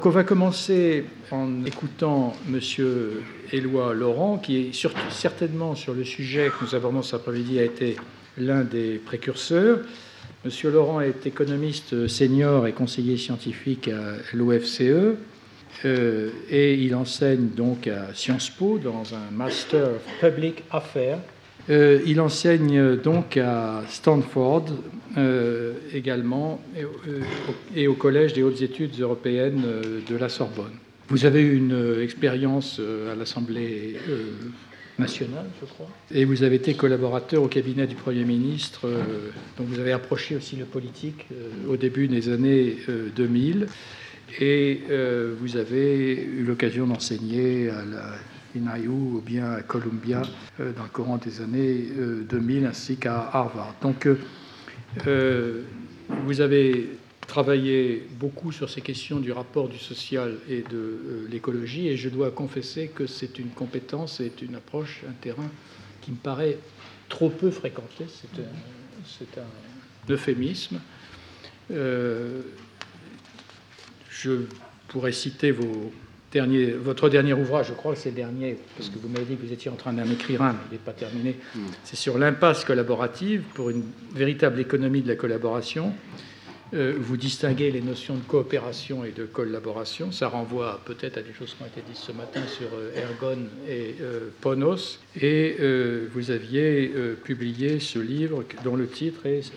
On va commencer en écoutant M. Éloi Laurent, qui est certainement sur le sujet que nous abordons cet après-midi a été l'un des précurseurs. M. Laurent est économiste senior et conseiller scientifique à l'OFCE et il enseigne donc à Sciences Po dans un Master of Public Affairs. Il enseigne donc à Stanford également et au Collège des hautes études européennes de la Sorbonne. Vous avez eu une expérience à l'Assemblée nationale, je crois, et vous avez été collaborateur au cabinet du Premier ministre, donc vous avez approché aussi le politique au début des années 2000, et vous avez eu l'occasion d'enseigner à la NYU ou bien à Columbia dans le courant des années 2000 ainsi qu'à Harvard. Donc vous avez travaillé beaucoup sur ces questions du rapport du social et de l'écologie et je dois confesser que c'est une compétence et une approche, un terrain qui me paraît trop peu fréquenté. C'est un euphémisme. Je pourrais citer votre dernier ouvrage, je crois que c'est le dernier, parce que vous m'avez dit que vous étiez en train d'en écrire un, mais il n'est pas terminé. C'est sur l'impasse collaborative pour une véritable économie de la collaboration. Vous distinguez les notions de coopération et de collaboration. Ça renvoie peut-être à des choses qui ont été dites ce matin sur Ergon et Ponos. Et vous aviez publié ce livre dont le titre est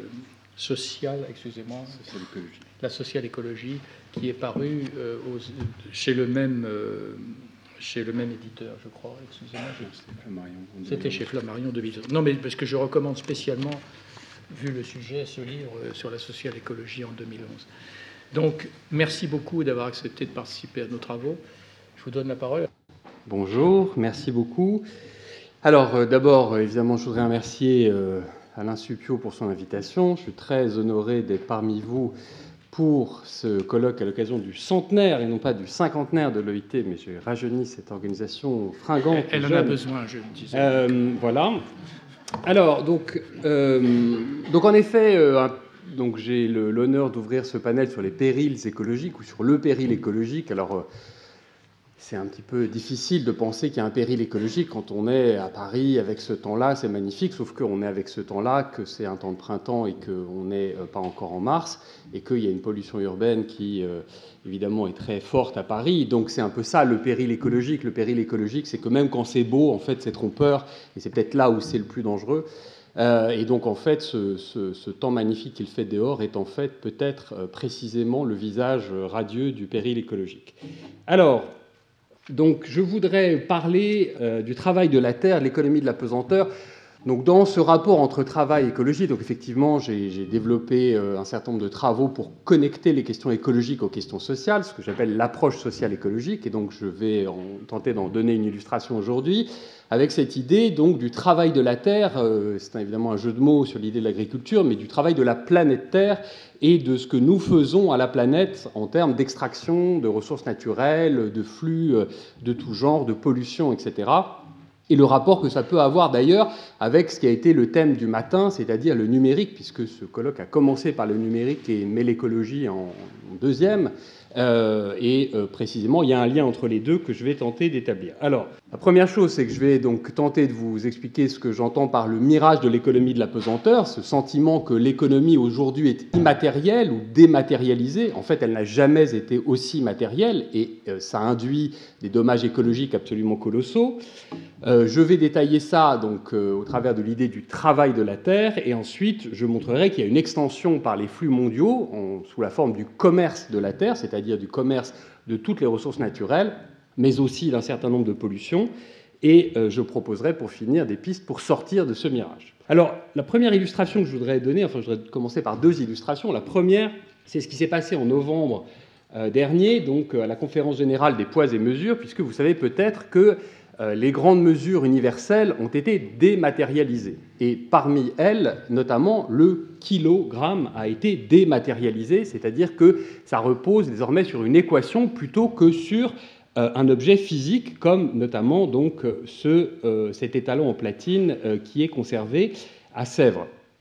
La sociale écologie, qui est paru chez le même éditeur, je crois. Excusez-moi. C'était chez Flammarion 2000. Non, mais parce que je recommande spécialement, vu le sujet, ce livre sur la sociale écologie en 2011. Donc, merci beaucoup d'avoir accepté de participer à nos travaux. Je vous donne la parole. Bonjour, merci beaucoup. Alors, d'abord, évidemment, je voudrais remercier Alain Suppiot pour son invitation. Je suis très honoré d'être parmi vous pour ce colloque à l'occasion du centenaire et non pas du cinquantenaire de l'OIT, mais j'ai rajeuni cette organisation fringante. Elle en a besoin, je le disais. Voilà. Alors, donc en effet, donc j'ai l'honneur d'ouvrir ce panel sur les périls écologiques ou sur le péril écologique. Alors, c'est un petit peu difficile de penser qu'il y a un péril écologique quand on est à Paris avec ce temps-là, c'est magnifique, sauf qu'on est avec ce temps-là, que c'est un temps de printemps et qu'on n'est pas encore en mars, et qu'il y a une pollution urbaine qui, évidemment, est très forte à Paris. Donc c'est un peu ça le péril écologique. Le péril écologique, c'est que même quand c'est beau, en fait, c'est trompeur, et c'est peut-être là où c'est le plus dangereux. Et donc, en fait, ce temps magnifique qu'il fait dehors est en fait peut-être précisément le visage radieux du péril écologique. Alors, donc, je voudrais parler du travail de la Terre, l'économie de la pesanteur. Donc, dans ce rapport entre travail et écologie, donc effectivement, j'ai développé un certain nombre de travaux pour connecter les questions écologiques aux questions sociales, ce que j'appelle l'approche sociale écologique. Et donc, je vais tenter d'en donner une illustration aujourd'hui avec cette idée donc du travail de la Terre. C'est évidemment un jeu de mots sur l'idée de l'agriculture, mais du travail de la planète Terre et de ce que nous faisons à la planète en termes d'extraction de ressources naturelles, de flux de tout genre, de pollution, etc. Et le rapport que ça peut avoir d'ailleurs avec ce qui a été le thème du matin, c'est-à-dire le numérique, puisque ce colloque a commencé par le numérique et met l'écologie en deuxième. Précisément, il y a un lien entre les deux que je vais tenter d'établir. Alors, la première chose, c'est que je vais donc tenter de vous expliquer ce que j'entends par le mirage de l'économie de la pesanteur, ce sentiment que l'économie aujourd'hui est immatérielle ou dématérialisée. En fait, elle n'a jamais été aussi matérielle et ça induit des dommages écologiques absolument colossaux. Je vais détailler ça donc au travers de l'idée du travail de la Terre et ensuite je montrerai qu'il y a une extension par les flux mondiaux sous la forme du commerce de la Terre, c'est-à-dire du commerce de toutes les ressources naturelles, mais aussi d'un certain nombre de pollutions. Et je proposerai pour finir des pistes pour sortir de ce mirage. Alors, la première illustration que je voudrais donner, je voudrais commencer par deux illustrations. La première, c'est ce qui s'est passé en novembre dernier, donc à la conférence générale des poids et mesures, puisque vous savez peut-être que les grandes mesures universelles ont été dématérialisées. Et parmi elles, notamment, le kilogramme a été dématérialisé, c'est-à-dire que ça repose désormais sur une équation plutôt que sur un objet physique, comme notamment donc, cet étalon en platine qui est conservé à Sèvres.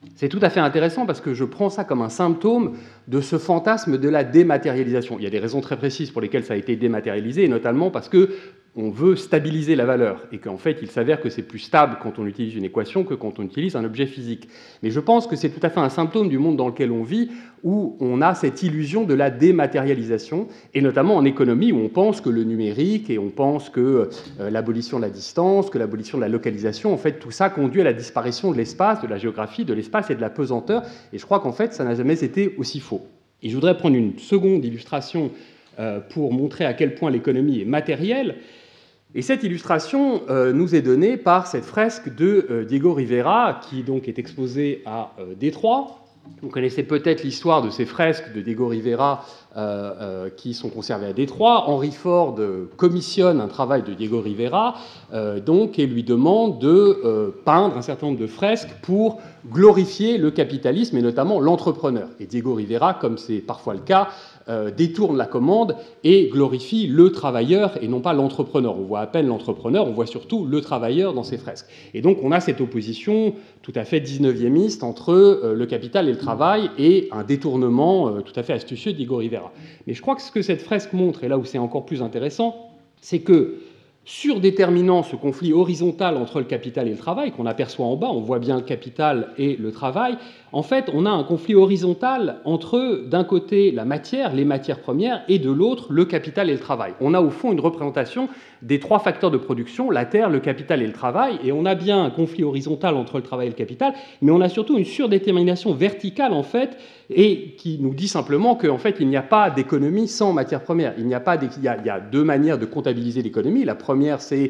C'est tout à fait intéressant parce que je prends ça comme un symptôme de ce fantasme de la dématérialisation. Il y a des raisons très précises pour lesquelles ça a été dématérialisé, et notamment parce qu'on veut stabiliser la valeur, et qu'en fait, il s'avère que c'est plus stable quand on utilise une équation que quand on utilise un objet physique. Mais je pense que c'est tout à fait un symptôme du monde dans lequel on vit, où on a cette illusion de la dématérialisation, et notamment en économie, où on pense que le numérique, et on pense que l'abolition de la distance, que l'abolition de la localisation, en fait, tout ça conduit à la disparition de l'espace, de la géographie, de l'espace et de la pesanteur, et je crois qu'en fait, ça n'a jamais été aussi faux. Et je voudrais prendre une seconde illustration pour montrer à quel point l'économie est matérielle. Et cette illustration nous est donnée par cette fresque de Diego Rivera, qui donc est exposée à Détroit. Vous connaissez peut-être l'histoire de ces fresques de Diego Rivera qui sont conservées à Détroit. Henry Ford commissionne un travail de Diego Rivera et lui demande de peindre un certain nombre de fresques pour glorifier le capitalisme et notamment l'entrepreneur. Et Diego Rivera, comme c'est parfois le cas, détourne la commande et glorifie le travailleur et non pas l'entrepreneur. On voit à peine l'entrepreneur, on voit surtout le travailleur dans ces fresques. Et donc on a cette opposition tout à fait 19e entre le capital et le travail et un détournement tout à fait astucieux de Diego Rivera. Mais je crois que ce que cette fresque montre, et là où c'est encore plus intéressant, c'est que surdéterminant ce conflit horizontal entre le capital et le travail, qu'on aperçoit en bas, on voit bien le capital et le travail, en fait, on a un conflit horizontal entre, d'un côté, la matière, les matières premières, et de l'autre, le capital et le travail. On a au fond une représentation des trois facteurs de production, la terre, le capital et le travail, et on a bien un conflit horizontal entre le travail et le capital, mais on a surtout une surdétermination verticale, en fait, et qui nous dit simplement qu'en fait, il n'y a pas d'économie sans matières premières. Il y a deux manières de comptabiliser l'économie. La première, c'est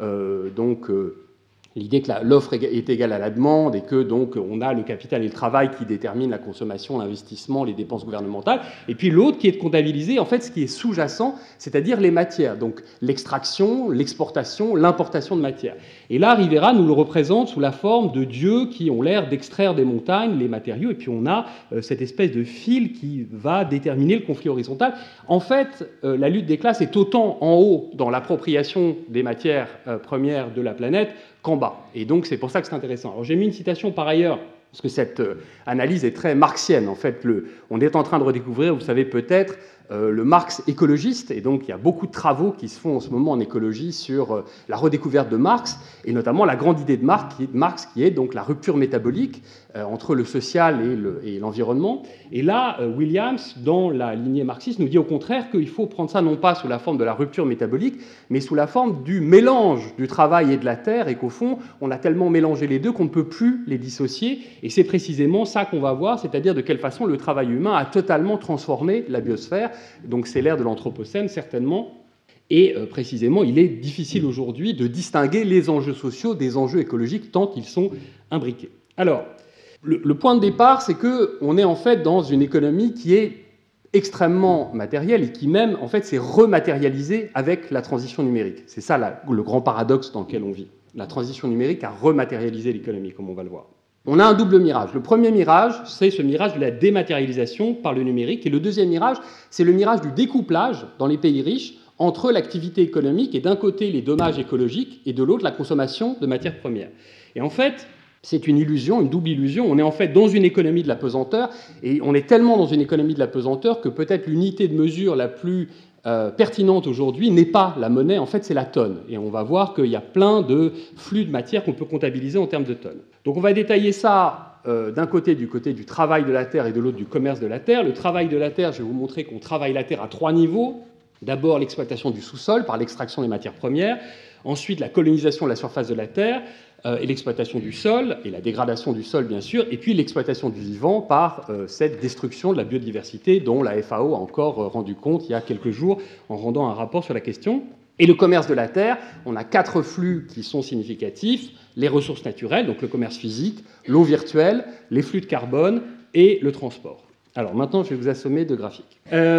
l'idée que l'offre est égale à la demande et que donc on a le capital et le travail qui déterminent la consommation, l'investissement, les dépenses gouvernementales. Et puis l'autre qui est de comptabiliser en fait ce qui est sous-jacent, c'est-à-dire les matières, donc l'extraction, l'exportation, l'importation de matières. Et là, Rivera nous le représente sous la forme de dieux qui ont l'air d'extraire des montagnes les matériaux, et puis on a cette espèce de fil qui va déterminer le conflit horizontal. En fait, la lutte des classes est autant en haut dans l'appropriation des matières premières de la planète qu'en bas. Et donc, c'est pour ça que c'est intéressant. Alors, j'ai mis une citation par ailleurs, parce que cette analyse est très marxienne. En fait, on est en train de redécouvrir, vous savez peut-être, le Marx écologiste, et donc il y a beaucoup de travaux qui se font en ce moment en écologie sur la redécouverte de Marx, et notamment la grande idée de Marx qui est donc la rupture métabolique entre le social et l'environnement. Et là, Williams, dans la lignée marxiste, nous dit au contraire qu'il faut prendre ça non pas sous la forme de la rupture métabolique, mais sous la forme du mélange du travail et de la terre, et qu'au fond, on a tellement mélangé les deux qu'on ne peut plus les dissocier, et c'est précisément ça qu'on va voir, c'est-à-dire de quelle façon le travail humain a totalement transformé la biosphère. Donc c'est l'ère de l'Anthropocène, certainement. Et précisément, il est difficile aujourd'hui de distinguer les enjeux sociaux des enjeux écologiques tant qu'ils sont imbriqués. Alors, le point de départ, c'est qu'on est en fait dans une économie qui est extrêmement matérielle et qui même, en fait, s'est rematérialisée avec la transition numérique. C'est ça le grand paradoxe dans lequel on vit. La transition numérique a rematérialisé l'économie, comme on va le voir. On a un double mirage. Le premier mirage, c'est ce mirage de la dématérialisation par le numérique. Et le deuxième mirage, c'est le mirage du découplage dans les pays riches entre l'activité économique et d'un côté les dommages écologiques et de l'autre la consommation de matières premières. Et en fait, c'est une illusion, une double illusion. On est en fait dans une économie de la pesanteur et on est tellement dans une économie de la pesanteur que peut-être l'unité de mesure la plus pertinente aujourd'hui n'est pas la monnaie, en fait c'est la tonne. Et on va voir qu'il y a plein de flux de matière qu'on peut comptabiliser en termes de tonnes. Donc on va détailler ça d'un côté du travail de la terre et de l'autre du commerce de la terre. Le travail de la terre, je vais vous montrer qu'on travaille la terre à trois niveaux. D'abord l'exploitation du sous-sol par l'extraction des matières premières, ensuite la colonisation de la surface de la terre, et l'exploitation du sol, et la dégradation du sol bien sûr, et puis l'exploitation du vivant par cette destruction de la biodiversité dont la FAO a encore rendu compte il y a quelques jours en rendant un rapport sur la question. Et le commerce de la terre, on a 4 flux qui sont significatifs, les ressources naturelles, donc le commerce physique, l'eau virtuelle, les flux de carbone et le transport. Alors maintenant, je vais vous assommer de graphiques.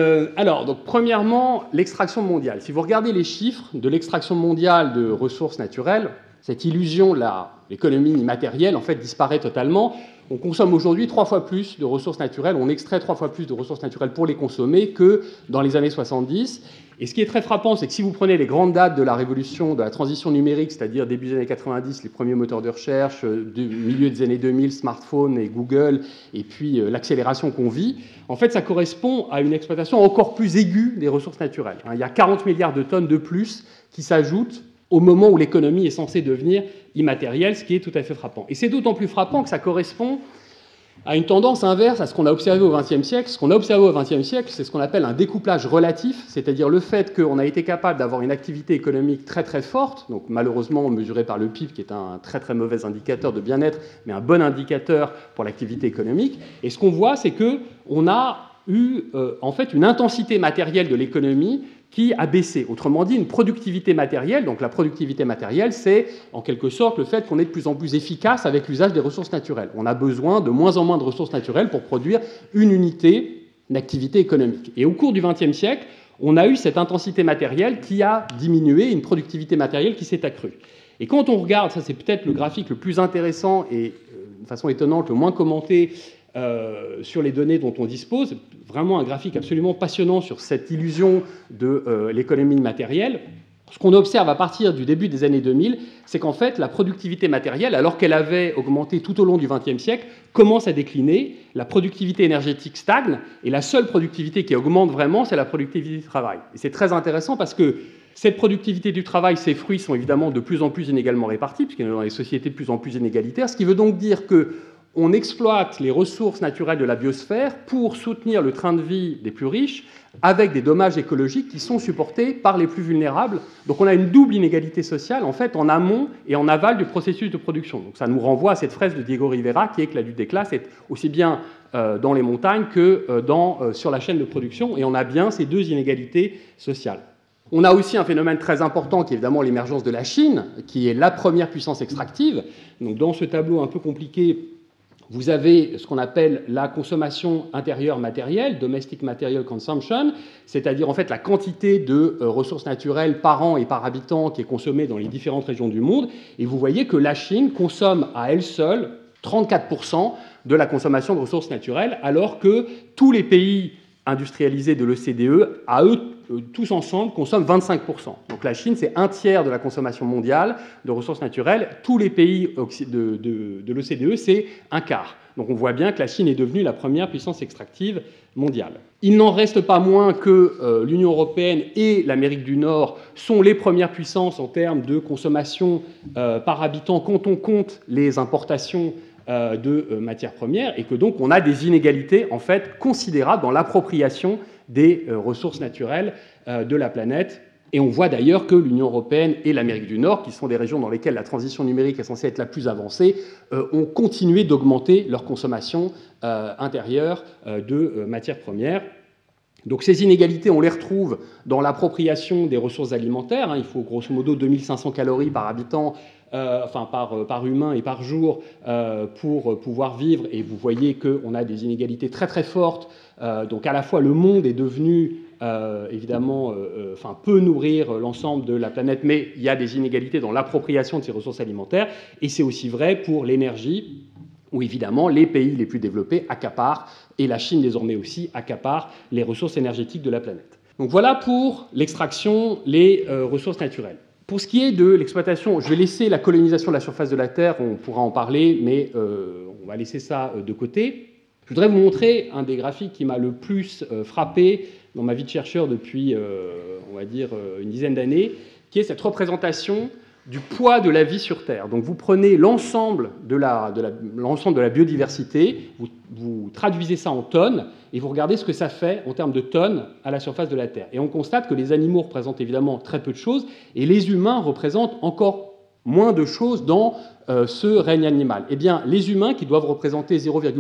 Donc premièrement, l'extraction mondiale. Si vous regardez les chiffres de l'extraction mondiale de ressources naturelles, cette illusion, l'économie matérielle, en fait, disparaît totalement. On consomme aujourd'hui 3 fois plus de ressources naturelles, on extrait 3 fois plus de ressources naturelles pour les consommer que dans les années 70. Et ce qui est très frappant, c'est que si vous prenez les grandes dates de la révolution, de la transition numérique, c'est-à-dire début des années 90, les premiers moteurs de recherche, milieu des années 2000, smartphone et Google, et puis l'accélération qu'on vit, en fait, ça correspond à une exploitation encore plus aiguë des ressources naturelles. Il y a 40 milliards de tonnes de plus qui s'ajoutent au moment où l'économie est censée devenir immatérielle, ce qui est tout à fait frappant. Et c'est d'autant plus frappant que ça correspond à une tendance inverse à ce qu'on a observé au XXe siècle. Ce qu'on a observé au XXe siècle, c'est ce qu'on appelle un découplage relatif, c'est-à-dire le fait qu'on a été capable d'avoir une activité économique très très forte, donc malheureusement mesurée par le PIB, qui est un très très mauvais indicateur de bien-être, mais un bon indicateur pour l'activité économique. Et ce qu'on voit, c'est qu'on a eu en fait une intensité matérielle de l'économie qui a baissé. Autrement dit, une productivité matérielle. Donc la productivité matérielle, c'est en quelque sorte le fait qu'on est de plus en plus efficace avec l'usage des ressources naturelles. On a besoin de moins en moins de ressources naturelles pour produire une unité d'activité économique. Et au cours du XXe siècle, on a eu cette intensité matérielle qui a diminué, une productivité matérielle qui s'est accrue. Et quand on regarde, ça c'est peut-être le graphique le plus intéressant et de façon étonnante le moins commenté sur les données dont on dispose, vraiment un graphique absolument passionnant sur cette illusion de l'économie matérielle. Ce qu'on observe à partir du début des années 2000, c'est qu'en fait, la productivité matérielle, alors qu'elle avait augmenté tout au long du XXe siècle, commence à décliner, la productivité énergétique stagne, et la seule productivité qui augmente vraiment, c'est la productivité du travail. Et c'est très intéressant parce que cette productivité du travail, ses fruits sont évidemment de plus en plus inégalement répartis, puisqu'on est dans des sociétés de plus en plus inégalitaires, ce qui veut donc dire que on exploite les ressources naturelles de la biosphère pour soutenir le train de vie des plus riches avec des dommages écologiques qui sont supportés par les plus vulnérables. Donc on a une double inégalité sociale en fait en amont et en aval du processus de production. Donc ça nous renvoie à cette phrase de Diego Rivera qui est que la lutte des classes est aussi bien dans les montagnes que sur la chaîne de production, et on a bien ces deux inégalités sociales. On a aussi un phénomène très important qui est évidemment l'émergence de la Chine, qui est la première puissance extractive. Donc dans ce tableau un peu compliqué, vous avez ce qu'on appelle la consommation intérieure matérielle, domestic material consumption, c'est-à-dire en fait la quantité de ressources naturelles par an et par habitant qui est consommée dans les différentes régions du monde. Et vous voyez que la Chine consomme à elle seule 34% de la consommation de ressources naturelles, alors que tous les pays industrialisés de l'OCDE, à eux tous ensemble, consomment 25%. Donc la Chine, c'est un tiers de la consommation mondiale de ressources naturelles. Tous les pays de l'OCDE, c'est un quart. Donc on voit bien que la Chine est devenue la première puissance extractive mondiale. Il n'en reste pas moins que l'Union européenne et l'Amérique du Nord sont les premières puissances en termes de consommation par habitant quand on compte les importations de matières premières, et que donc on a des inégalités en fait considérables dans l'appropriation des ressources naturelles de la planète. Et on voit d'ailleurs que l'Union européenne et l'Amérique du Nord, qui sont des régions dans lesquelles la transition numérique est censée être la plus avancée, ont continué d'augmenter leur consommation intérieure de matières premières. Donc ces inégalités, on les retrouve dans l'appropriation des ressources alimentaires. Il faut grosso modo 2500 calories par habitant, par humain et par jour pour pouvoir vivre. Et vous voyez qu'on a des inégalités très très fortes. Donc à la fois le monde est devenu évidemment peut nourrir l'ensemble de la planète, mais il y a des inégalités dans l'appropriation de ces ressources alimentaires. Et c'est aussi vrai pour l'énergie, où évidemment les pays les plus développés accaparent, et la Chine désormais aussi accapare les ressources énergétiques de la planète. Donc voilà pour l'extraction, les ressources naturelles. Pour ce qui est de l'exploitation, je vais laisser la colonisation de la surface de la Terre, on pourra en parler, mais on va laisser ça de côté. Je voudrais vous montrer un des graphiques qui m'a le plus frappé dans ma vie de chercheur depuis, on va dire, une dizaine d'années, qui est cette représentation du poids de la vie sur Terre. Donc vous prenez l'ensemble de la biodiversité, vous traduisez ça en tonnes, et vous regardez ce que ça fait en termes de tonnes à la surface de la Terre. Et on constate que les animaux représentent évidemment très peu de choses, et les humains représentent encore moins de choses dans ce règne animal. Eh bien, les humains, qui doivent représenter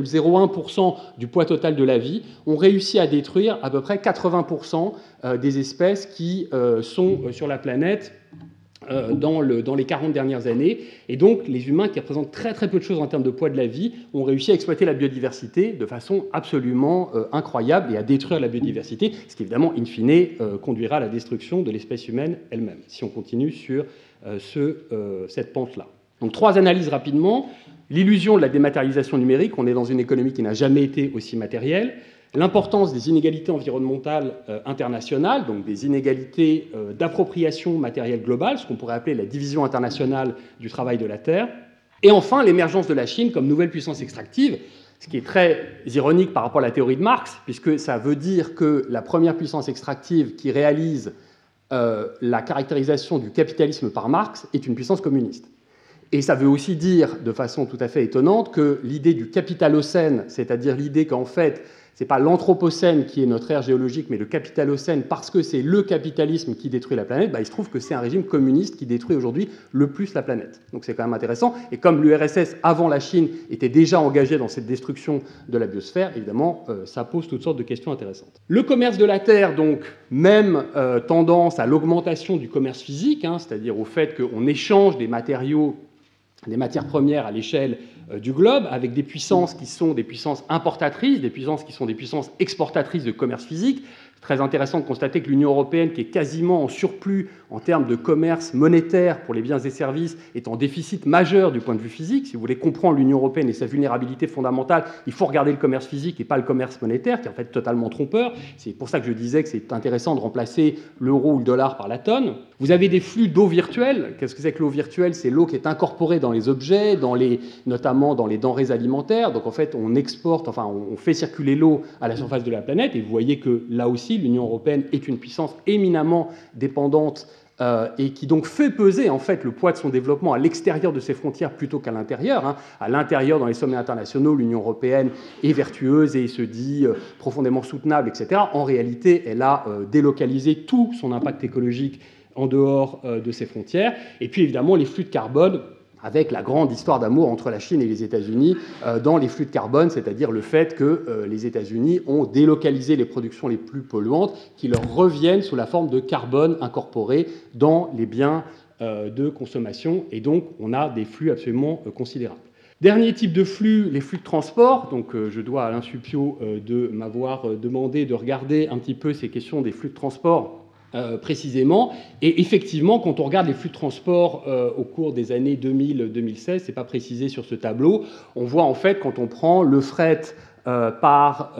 0,01% du poids total de la vie, ont réussi à détruire à peu près 80% des espèces qui sont sur la planète dans les 40 dernières années. Et donc, les humains, qui représentent très très peu de choses en termes de poids de la vie, ont réussi à exploiter la biodiversité de façon absolument incroyable et à détruire la biodiversité, ce qui évidemment, in fine, conduira à la destruction de l'espèce humaine elle-même, si on continue sur cette pente-là. Donc 3 analyses rapidement. L'illusion de la dématérialisation numérique, on est dans une économie qui n'a jamais été aussi matérielle. l'importance des inégalités environnementales internationales, donc des inégalités d'appropriation matérielle globale, ce qu'on pourrait appeler la division internationale du travail de la Terre, et enfin l'émergence de la Chine comme nouvelle puissance extractive, ce qui est très ironique par rapport à la théorie de Marx, puisque ça veut dire que la première puissance extractive qui réalise la caractérisation du capitalisme par Marx est une puissance communiste. Et ça veut aussi dire, de façon tout à fait étonnante, que l'idée du capitalocène, c'est-à-dire l'idée qu'en fait, ce n'est pas l'anthropocène qui est notre ère géologique, mais le capitalocène, parce que c'est le capitalisme qui détruit la planète, il se trouve que c'est un régime communiste qui détruit aujourd'hui le plus la planète. Donc c'est quand même intéressant. Et comme l'URSS, avant la Chine, était déjà engagé dans cette destruction de la biosphère, évidemment, ça pose toutes sortes de questions intéressantes. Le commerce de la Terre, donc, même tendance à l'augmentation du commerce physique, c'est-à-dire au fait qu'on échange des matériaux, des matières premières à l'échelle du globe, avec des puissances qui sont des puissances importatrices, des puissances qui sont des puissances exportatrices de commerce physique. Très intéressant de constater que l'Union européenne, qui est quasiment en surplus en termes de commerce monétaire pour les biens et services, est en déficit majeur du point de vue physique. Si vous voulez comprendre l'Union européenne et sa vulnérabilité fondamentale, il faut regarder le commerce physique et pas le commerce monétaire, qui est en fait totalement trompeur. C'est pour ça que je disais que c'est intéressant de remplacer l'euro ou le dollar par la tonne. Vous avez des flux d'eau virtuelle. Qu'est-ce que c'est que l'eau virtuelle? C'est l'eau qui est incorporée dans les objets, notamment dans les denrées alimentaires. Donc en fait, on fait circuler l'eau à la surface de la planète. Et vous voyez que là aussi, l'Union européenne est une puissance éminemment dépendante et qui donc fait peser en fait le poids de son développement à l'extérieur de ses frontières plutôt qu'à l'intérieur. À l'intérieur, dans les sommets internationaux, l'Union européenne est vertueuse et se dit profondément soutenable, etc. En réalité, elle a délocalisé tout son impact écologique en dehors de ses frontières. Et puis évidemment, les flux de carbone, avec la grande histoire d'amour entre la Chine et les États-Unis dans les flux de carbone, c'est-à-dire le fait que les États-Unis ont délocalisé les productions les plus polluantes qui leur reviennent sous la forme de carbone incorporé dans les biens de consommation. Et donc, on a des flux absolument considérables. Dernier type de flux, les flux de transport. Donc, je dois à Alain Supiot de m'avoir demandé de regarder un petit peu ces questions des flux de transport précisément. Et effectivement, quand on regarde les flux de transport au cours des années 2000-2016, c'est pas précisé sur ce tableau, on voit en fait quand on prend le fret par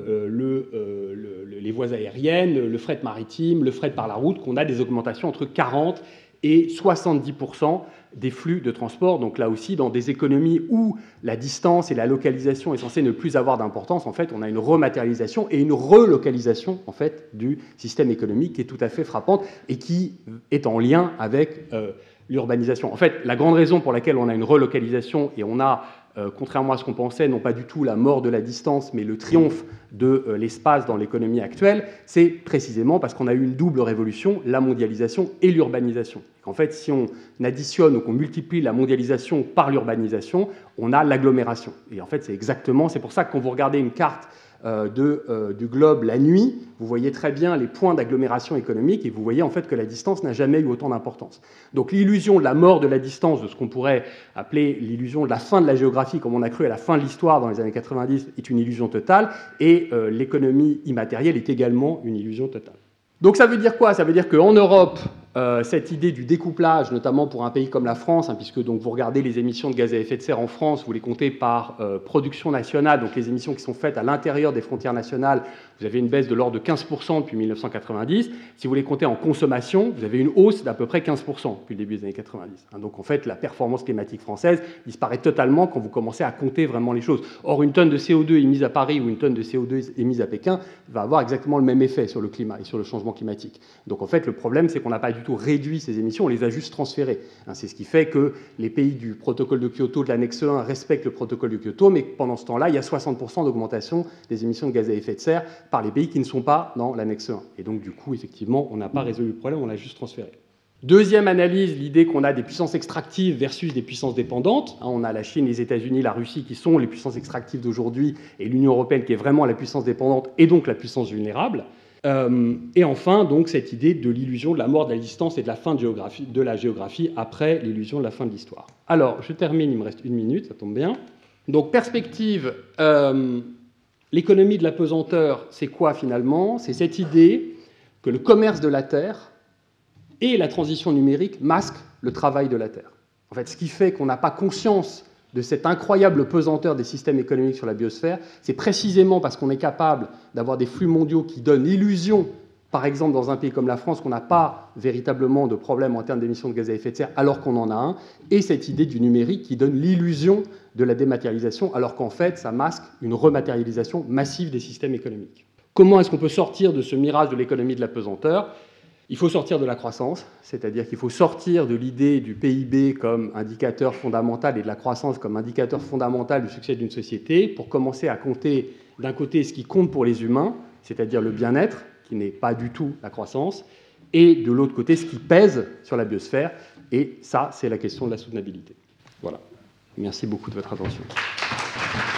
les voies aériennes, le fret maritime, le fret par la route, qu'on a des augmentations entre 40 et 70% des flux de transport. Donc là aussi, dans des économies où la distance et la localisation est censée ne plus avoir d'importance, en fait, on a une rematérialisation et une relocalisation en fait, du système économique qui est tout à fait frappante et qui est en lien avec l'urbanisation. En fait, la grande raison pour laquelle on a une relocalisation et on a contrairement à ce qu'on pensait, non pas du tout la mort de la distance, mais le triomphe de l'espace dans l'économie actuelle, c'est précisément parce qu'on a eu une double révolution, la mondialisation et l'urbanisation. En fait, si on additionne ou qu'on multiplie la mondialisation par l'urbanisation, on a l'agglomération. Et en fait, c'est pour ça que quand vous regardez une carte du globe la nuit, vous voyez très bien les points d'agglomération économique et vous voyez en fait que la distance n'a jamais eu autant d'importance. Donc l'illusion de la mort de la distance, de ce qu'on pourrait appeler l'illusion de la fin de la géographie, comme on a cru à la fin de l'histoire dans les années 90, est une illusion totale et l'économie immatérielle est également une illusion totale. Donc ça veut dire quoi? Ça veut dire qu'en Europe, cette idée du découplage, notamment pour un pays comme la France, puisque donc vous regardez les émissions de gaz à effet de serre en France, vous les comptez par production nationale, donc les émissions qui sont faites à l'intérieur des frontières nationales, vous avez une baisse de l'ordre de 15% depuis 1990. Si vous les comptez en consommation, vous avez une hausse d'à peu près 15% depuis le début des années 90. Donc en fait, la performance climatique française disparaît totalement quand vous commencez à compter vraiment les choses. Or, une tonne de CO2 émise à Paris ou une tonne de CO2 émise à Pékin va avoir exactement le même effet sur le climat et sur le changement climatique. Donc en fait, le problème, c'est qu'on n'a pas du tout réduit ces émissions, on les a juste transférées. C'est ce qui fait que les pays du protocole de Kyoto, de l'annexe 1, respectent le protocole de Kyoto, mais pendant ce temps-là, il y a 60% d'augmentation des émissions de gaz à effet de serre par les pays qui ne sont pas dans l'annexe 1. Et donc, du coup, effectivement, on n'a pas résolu le problème, on l'a juste transféré. Deuxième analyse, l'idée qu'on a des puissances extractives versus des puissances dépendantes. On a la Chine, les États-Unis, la Russie qui sont les puissances extractives d'aujourd'hui et l'Union européenne qui est vraiment la puissance dépendante et donc la puissance vulnérable. Et enfin, donc, cette idée de l'illusion de la mort de la distance et de la fin de la géographie après l'illusion de la fin de l'histoire. Alors, je termine, il me reste 1 minute, ça tombe bien. Donc, perspective, l'économie de la pesanteur, c'est quoi finalement? C'est cette idée que le commerce de la Terre et la transition numérique masquent le travail de la Terre. En fait, ce qui fait qu'on n'a pas conscience de cette incroyable pesanteur des systèmes économiques sur la biosphère, c'est précisément parce qu'on est capable d'avoir des flux mondiaux qui donnent l'illusion, par exemple dans un pays comme la France, qu'on n'a pas véritablement de problème en termes d'émissions de gaz à effet de serre alors qu'on en a un, et cette idée du numérique qui donne l'illusion de la dématérialisation alors qu'en fait ça masque une rematérialisation massive des systèmes économiques. Comment est-ce qu'on peut sortir de ce mirage de l'économie de la pesanteur ? Il faut sortir de la croissance, c'est-à-dire qu'il faut sortir de l'idée du PIB comme indicateur fondamental et de la croissance comme indicateur fondamental du succès d'une société pour commencer à compter d'un côté ce qui compte pour les humains, c'est-à-dire le bien-être, qui n'est pas du tout la croissance, et de l'autre côté ce qui pèse sur la biosphère, et ça, c'est la question de la soutenabilité. Voilà. Merci beaucoup de votre attention.